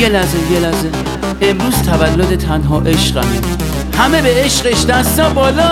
یه لحظه امروز تولد تنها عشقمه، همه به عشقش دستا بالا.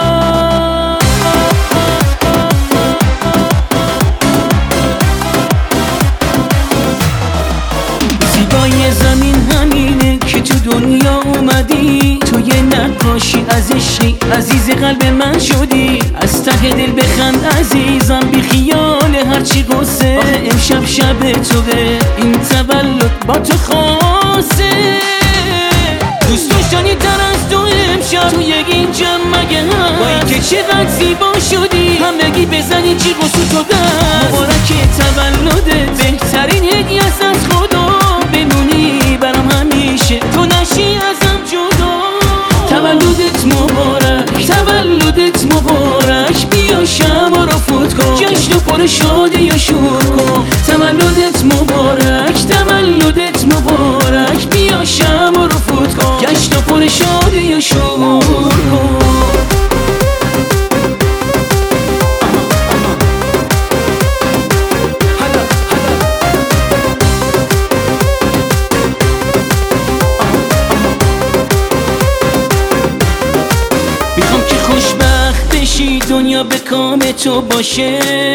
زیبای زمین همینه که تو دنیا اومدی، تو یه نقاشی از عشقی، عزیز قلب من شدی. از ته دل بخند عزیزم، بی خیال هرچی قصه. امشب شب توه، این تولد با تو خاصه. دوست داشتنی تر از تو امشب توی این جمع مگه هست؟ با اینکه چقدر زیبا شدی، همگی بزنی جیغ و سوت و دست. مبارک تولدت، بهترین هدیه است از خدا. بمونی برام همیشه، تو نشی ازم جدا. تولدت مبارک، تولدت مبارک. بیا شمع رو فوت کن، جشن و پر شادی و شور کن. تولدت مبارک، تولدت مبارک. بیا شمع رو فوت کن، جشن و پر شادی و شور کن. میخوام که خوشبخت بشی، دنیا به کام تو باشه.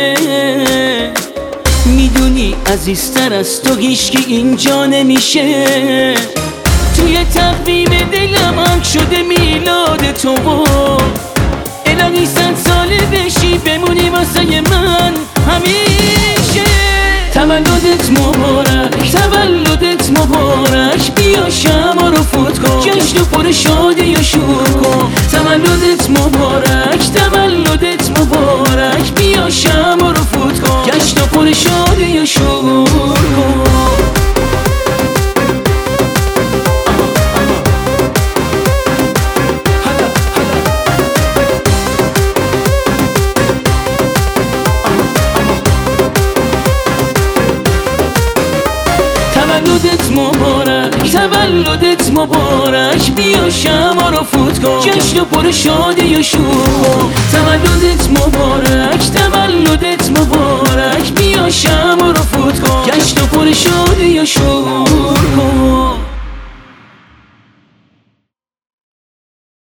میدونی عزیزتر از تو هیچکی اینجا نمیشه. توی تقویم دلم هم شده میلاد تو، الهی 100 ساله بشی، بمونی واسه من همیشه. تولدت مبارک، تولدت مبارک. بیا شمع رو فوت کن، جشن و پر شادی و شور کن. تولدت مبارک، تولدت مبارک. بیا شمع رو فوت کن، جشن و پر شادی و شور کن. تولدت مبارک، تولدت مبارک. بیا شمع رو فوت کن، جشن و پر شادی و شور کن. تولدت مبارک، تولدت مبارک. بیا شمع رو فوت کن، جشن و پر شادی